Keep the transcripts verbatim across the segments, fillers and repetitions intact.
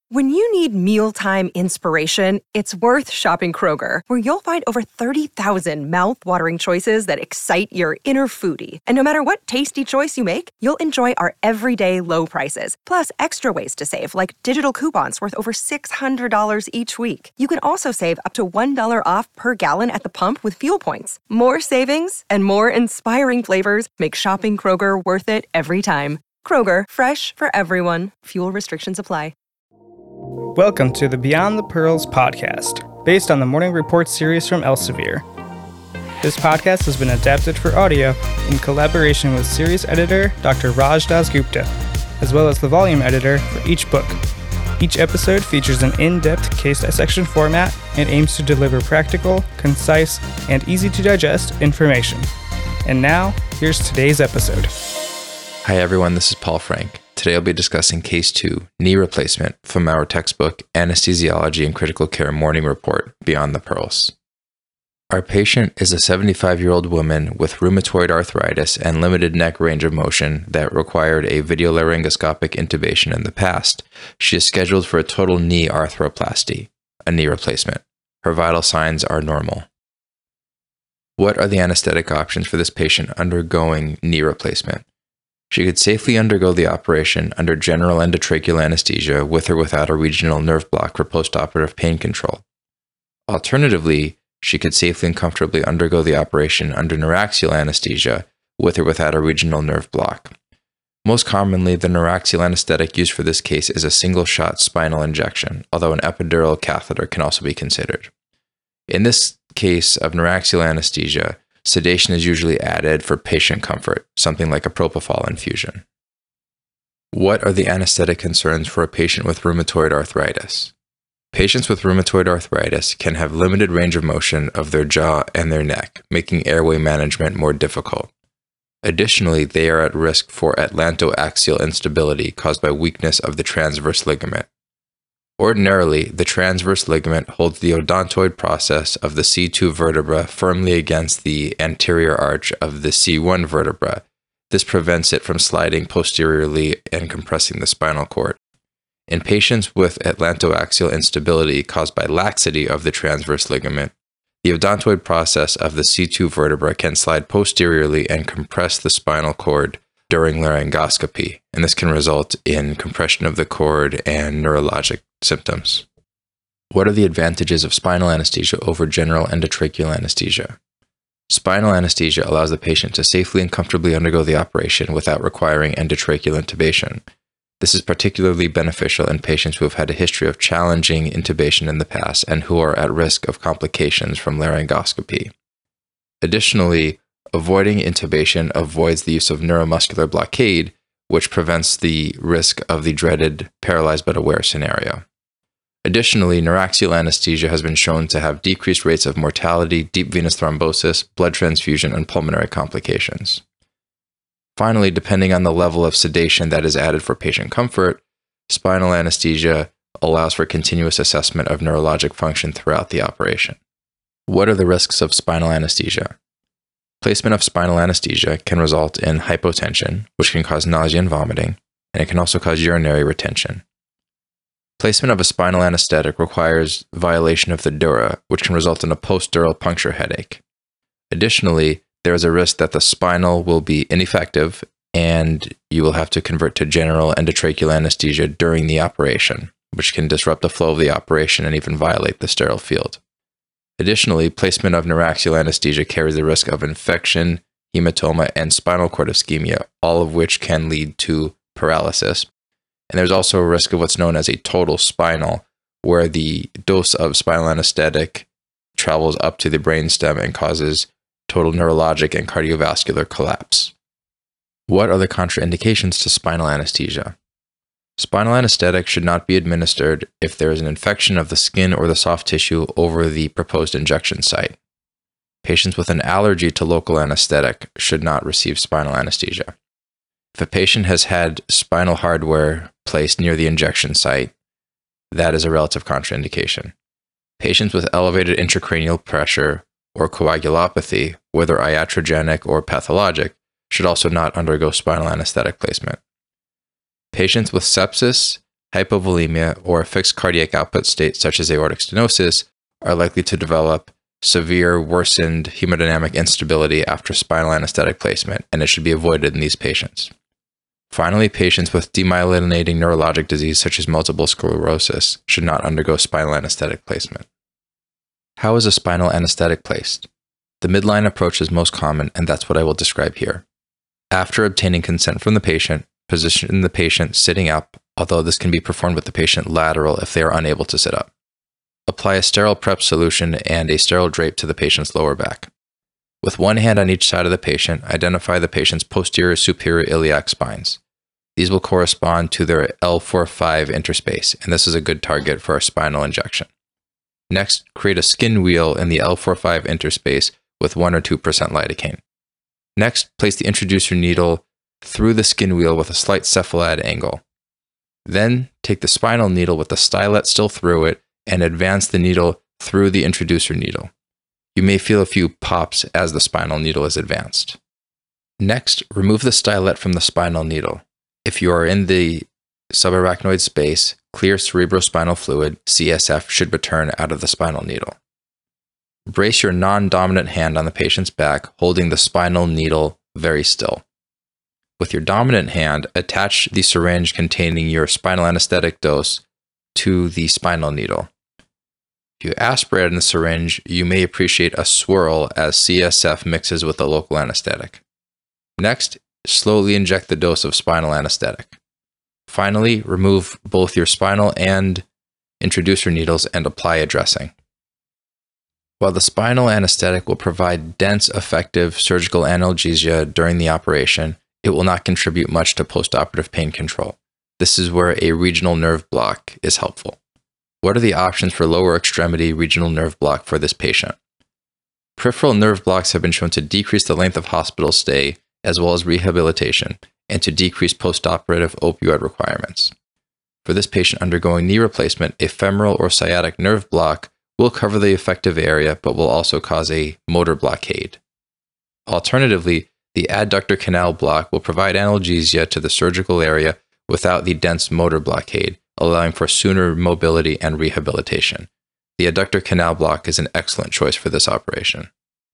When you need mealtime inspiration, it's worth shopping Kroger, where you'll find over thirty thousand mouth-watering choices that excite your inner foodie. And no matter what tasty choice you make, you'll enjoy our everyday low prices, plus extra ways to save, like digital coupons worth over six hundred dollars each week. You can also save up to one dollar off per gallon at the pump with fuel points. More savings and more inspiring flavors make shopping Kroger worth it every time. Kroger, fresh for everyone. Fuel restrictions apply. Welcome to the Beyond the Pearls podcast, based on the Morning Report series from Elsevier. This podcast has been adapted for audio in collaboration with series editor Doctor Raj Dasgupta, as well as the volume editor for each book. Each episode features an in-depth case dissection format and aims to deliver practical, concise, and easy-to-digest information. And now, here's today's episode. Hi everyone, this is Paul Frank. Today I'll be discussing Case two, Knee Replacement, from our textbook, Anesthesiology and Critical Care Morning Report, Beyond the Pearls. Our patient is a seventy-five-year-old woman with rheumatoid arthritis and limited neck range of motion that required a videolaryngoscopic intubation in the past. She is scheduled for a total knee arthroplasty, a knee replacement. Her vital signs are normal. What are the anesthetic options for this patient undergoing knee replacement? She could safely undergo the operation under general endotracheal anesthesia with or without a regional nerve block for postoperative pain control. Alternatively, she could safely and comfortably undergo the operation under neuraxial anesthesia with or without a regional nerve block. Most commonly, the neuraxial anesthetic used for this case is a single-shot spinal injection, although an epidural catheter can also be considered. In this case of neuraxial anesthesia, sedation is usually added for patient comfort, something like a propofol infusion. What are the anesthetic concerns for a patient with rheumatoid arthritis? Patients with rheumatoid arthritis can have limited range of motion of their jaw and their neck, making airway management more difficult. Additionally, they are at risk for atlantoaxial instability caused by weakness of the transverse ligament. Ordinarily, the transverse ligament holds the odontoid process of the C two vertebra firmly against the anterior arch of the C one vertebra. This prevents it from sliding posteriorly and compressing the spinal cord. In patients with atlantoaxial instability caused by laxity of the transverse ligament, the odontoid process of the C two vertebra can slide posteriorly and compress the spinal cord during laryngoscopy, and this can result in compression of the cord and neurologic symptoms. What are the advantages of spinal anesthesia over general endotracheal anesthesia? Spinal anesthesia allows the patient to safely and comfortably undergo the operation without requiring endotracheal intubation. This is particularly beneficial in patients who have had a history of challenging intubation in the past and who are at risk of complications from laryngoscopy. Additionally, avoiding intubation avoids the use of neuromuscular blockade, which prevents the risk of the dreaded paralyzed but aware scenario. Additionally, neuraxial anesthesia has been shown to have decreased rates of mortality, deep venous thrombosis, blood transfusion, and pulmonary complications. Finally, depending on the level of sedation that is added for patient comfort, spinal anesthesia allows for continuous assessment of neurologic function throughout the operation. What are the risks of spinal anesthesia? Placement of spinal anesthesia can result in hypotension, which can cause nausea and vomiting, and it can also cause urinary retention. Placement of a spinal anesthetic requires violation of the dura, which can result in a post-dural puncture headache. Additionally, there is a risk that the spinal will be ineffective and you will have to convert to general endotracheal anesthesia during the operation, which can disrupt the flow of the operation and even violate the sterile field. Additionally, placement of neuraxial anesthesia carries the risk of infection, hematoma, and spinal cord ischemia, all of which can lead to paralysis. And there's also a risk of what's known as a total spinal, where the dose of spinal anesthetic travels up to the brainstem and causes total neurologic and cardiovascular collapse. What are the contraindications to spinal anesthesia? Spinal anesthetic should not be administered if there is an infection of the skin or the soft tissue over the proposed injection site. Patients with an allergy to local anesthetic should not receive spinal anesthesia. If a patient has had spinal hardware placed near the injection site, that is a relative contraindication. Patients with elevated intracranial pressure or coagulopathy, whether iatrogenic or pathologic, should also not undergo spinal anesthetic placement. Patients with sepsis, hypovolemia, or a fixed cardiac output state such as aortic stenosis are likely to develop severe worsened hemodynamic instability after spinal anesthetic placement, and it should be avoided in these patients. Finally, patients with demyelinating neurologic disease such as multiple sclerosis should not undergo spinal anesthetic placement. How is a spinal anesthetic placed? The midline approach is most common, and that's what I will describe here. After obtaining consent from the patient, position the patient sitting up, although this can be performed with the patient lateral if they are unable to sit up. Apply a sterile prep solution and a sterile drape to the patient's lower back. With one hand on each side of the patient, identify the patient's posterior superior iliac spines. These will correspond to their L four five interspace, and this is a good target for a spinal injection. Next, create a skin wheel in the L four five interspace with one or two percent lidocaine. Next, place the introducer needle through the skin wheel with a slight cephalad angle. Then, take the spinal needle with the stylet still through it and advance the needle through the introducer needle. You may feel a few pops as the spinal needle is advanced. Next, remove the stylet from the spinal needle. If you are in the subarachnoid space, clear cerebrospinal fluid, C S F, should return out of the spinal needle. Brace your non-dominant hand on the patient's back, holding the spinal needle very still. With your dominant hand, attach the syringe containing your spinal anesthetic dose to the spinal needle. If you aspirate in the syringe, you may appreciate a swirl as C S F mixes with the local anesthetic. Next, slowly inject the dose of spinal anesthetic. Finally, remove both your spinal and introducer needles and apply a dressing. While the spinal anesthetic will provide dense, effective surgical analgesia during the operation, it will not contribute much to postoperative pain control. This is where a regional nerve block is helpful. What are the options for lower extremity regional nerve block for this patient? Peripheral nerve blocks have been shown to decrease the length of hospital stay as well as rehabilitation, and to decrease postoperative opioid requirements. For this patient undergoing knee replacement, a femoral or sciatic nerve block will cover the effective area but will also cause a motor blockade. Alternatively, the adductor canal block will provide analgesia to the surgical area without the dense motor blockade, allowing for sooner mobility and rehabilitation. The adductor canal block is an excellent choice for this operation.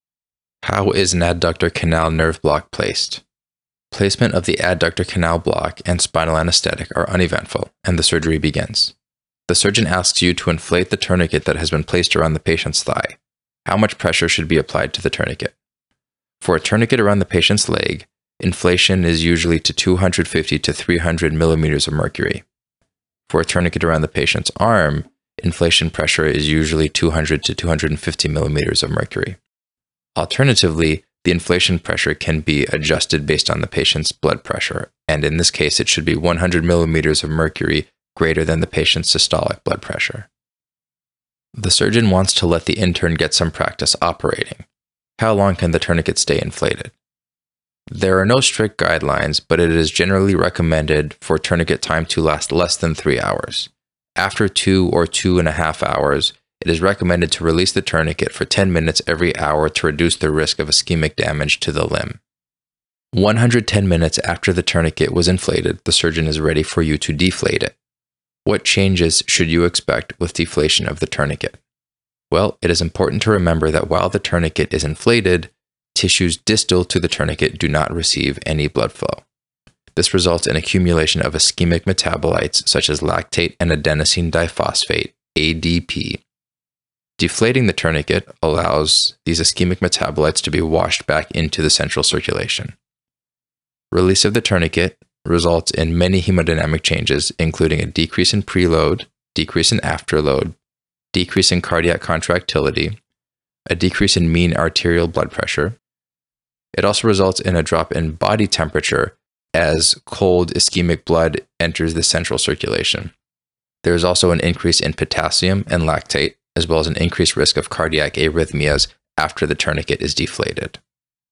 How is an adductor canal nerve block placed? Placement of the adductor canal block and spinal anesthetic are uneventful, and the surgery begins. The surgeon asks you to inflate the tourniquet that has been placed around the patient's thigh. How much pressure should be applied to the tourniquet? For a tourniquet around the patient's leg, inflation is usually to two hundred fifty to three hundred millimeters of mercury. For a tourniquet around the patient's arm, inflation pressure is usually two hundred to two hundred fifty millimeters of mercury. Alternatively, the inflation pressure can be adjusted based on the patient's blood pressure, and in this case, it should be one hundred millimeters of mercury greater than the patient's systolic blood pressure. The surgeon wants to let the intern get some practice operating. How long can the tourniquet stay inflated? There are no strict guidelines, but it is generally recommended for tourniquet time to last less than three hours. After two or two and a half hours, it is recommended to release the tourniquet for ten minutes every hour to reduce the risk of ischemic damage to the limb. one hundred ten minutes after the tourniquet was inflated, the surgeon is ready for you to deflate it. What changes should you expect with deflation of the tourniquet? Well, it is important to remember that while the tourniquet is inflated, tissues distal to the tourniquet do not receive any blood flow. This results in accumulation of ischemic metabolites such as lactate and adenosine diphosphate, A D P. Deflating the tourniquet allows these ischemic metabolites to be washed back into the central circulation. Release of the tourniquet results in many hemodynamic changes, including a decrease in preload, decrease in afterload, decrease in cardiac contractility, a decrease in mean arterial blood pressure. It also results in a drop in body temperature as cold ischemic blood enters the central circulation. There is also an increase in potassium and lactate, as well as an increased risk of cardiac arrhythmias after the tourniquet is deflated.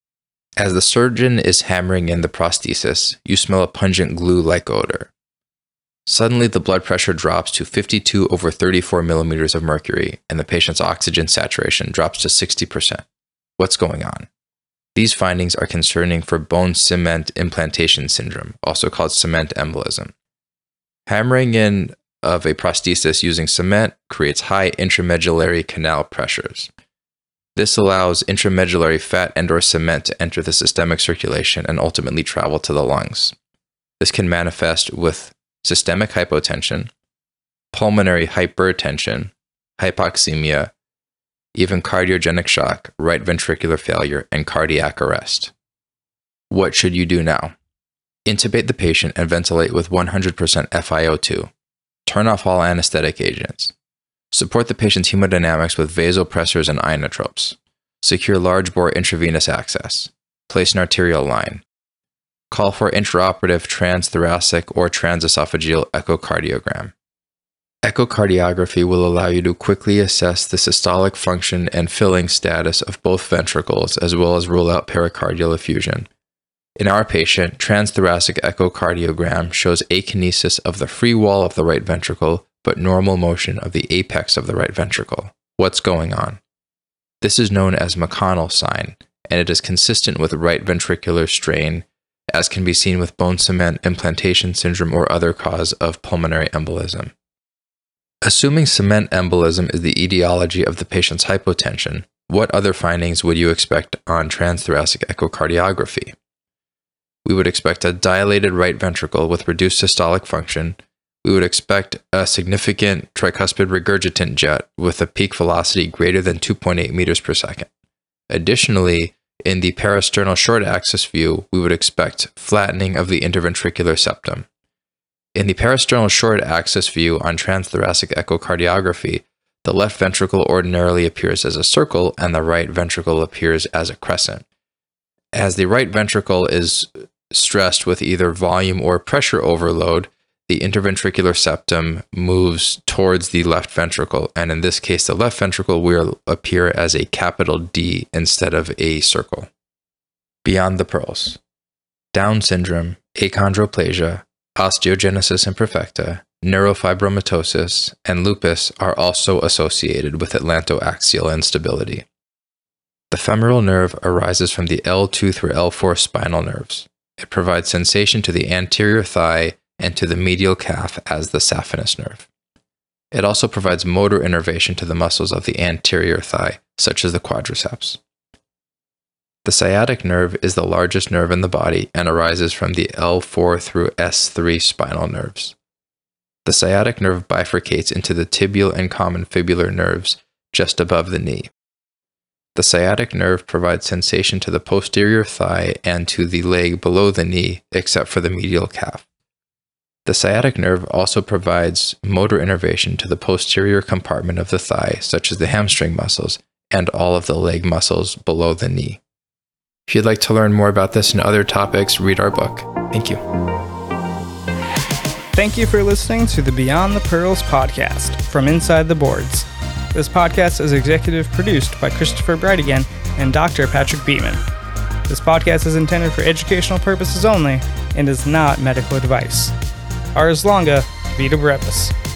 As the surgeon is hammering in the prosthesis, you smell a pungent glue-like odor. Suddenly, the blood pressure drops to fifty-two over thirty-four millimeters of mercury, and the patient's oxygen saturation drops to sixty percent. What's going on? These findings are concerning for bone cement implantation syndrome, also called cement embolism. Hammering in of a prosthesis using cement creates high intramedullary canal pressures. This allows intramedullary fat and/or cement to enter the systemic circulation and ultimately travel to the lungs. This can manifest with systemic hypotension, pulmonary hypertension, hypoxemia, even cardiogenic shock, right ventricular failure, and cardiac arrest. What should you do now? Intubate the patient and ventilate with one hundred percent F i O two. Turn off all anesthetic agents. Support the patient's hemodynamics with vasopressors and inotropes. Secure large bore intravenous access. Place an arterial line. Call for intraoperative transthoracic or transesophageal echocardiogram. Echocardiography will allow you to quickly assess the systolic function and filling status of both ventricles, as well as rule out pericardial effusion. In our patient, transthoracic echocardiogram shows akinesis of the free wall of the right ventricle, but normal motion of the apex of the right ventricle. What's going on? This is known as McConnell sign, and it is consistent with right ventricular strain, as can be seen with bone cement implantation syndrome or other cause of pulmonary embolism. Assuming cement embolism is the etiology of the patient's hypotension, what other findings would you expect on transthoracic echocardiography? We would expect a dilated right ventricle with reduced systolic function. We would expect a significant tricuspid regurgitant jet with a peak velocity greater than two point eight meters per second. Additionally, in the parasternal short axis view, we would expect flattening of the interventricular septum. In the parasternal short axis view on transthoracic echocardiography, the left ventricle ordinarily appears as a circle and the right ventricle appears as a crescent. As the right ventricle is stressed with either volume or pressure overload, the interventricular septum moves towards the left ventricle, and in this case, the left ventricle will appear as a capital D instead of a circle. Beyond the pearls. Down syndrome, achondroplasia, osteogenesis imperfecta, neurofibromatosis, and lupus are also associated with atlantoaxial instability. The femoral nerve arises from the L two through L four spinal nerves. It provides sensation to the anterior thigh and to the medial calf as the saphenous nerve. It also provides motor innervation to the muscles of the anterior thigh, such as the quadriceps. The sciatic nerve is the largest nerve in the body and arises from the L four through S three spinal nerves. The sciatic nerve bifurcates into the tibial and common fibular nerves just above the knee. The sciatic nerve provides sensation to the posterior thigh and to the leg below the knee, except for the medial calf. The sciatic nerve also provides motor innervation to the posterior compartment of the thigh, such as the hamstring muscles, and all of the leg muscles below the knee. If you'd like to learn more about this and other topics, read our book. Thank you. Thank you for listening to the Beyond the Pearls podcast from Inside the Boards. This podcast is executive produced by Christopher Brightigan and Doctor Patrick Beeman. This podcast is intended for educational purposes only and is not medical advice. Ars longa, vita brevis.